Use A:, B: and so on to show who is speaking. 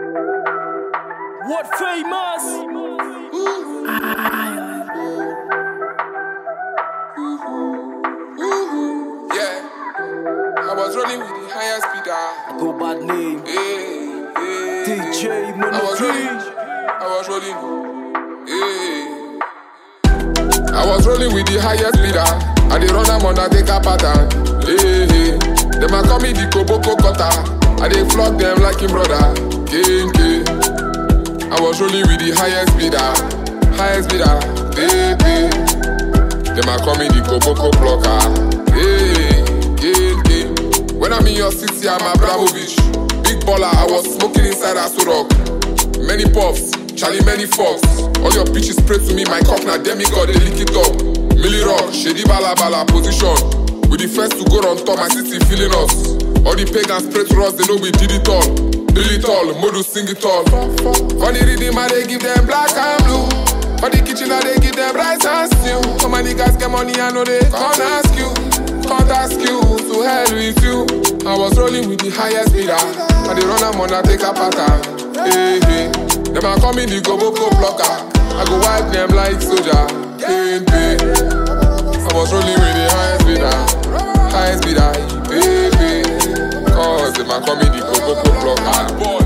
A: What famous?
B: Yeah, I was rolling with the highest speeder.
A: Go bad name. DJ
B: I was rolling. I was rolling with the highest speeder. I dey run am on a take a pattern. Them a call me the Koboko cutter. I dey flog them like him brother. I was rolling with the highest speeder. Them a call me the Koboko blocker. When I'm in your city, I'm Abramovich. Big baller, I was smoking inside Aso Rock. Many puffs, Charlie, many fucks. All your bitches spray to me, my cup na demigod, they lick it up. Millie Rock, shady bala position. We the first to go on top, my city feeling us. All the pagans spray to us, they know we did it all. Drill it all, Modu sing it all. Funny rhythm, I they give them black and blue. For the kitchen, I they give them rice and stew. So many guys get money, I know they can't ask you. Can't ask you, to hell with you. I was rolling with the highest speeder. I they run am on a take a pattern. Them a call me the Koboko blocker. I go wipe them like soldier. I was rolling with the highest speeder, baby. Cause them a call me the Koboko blocker.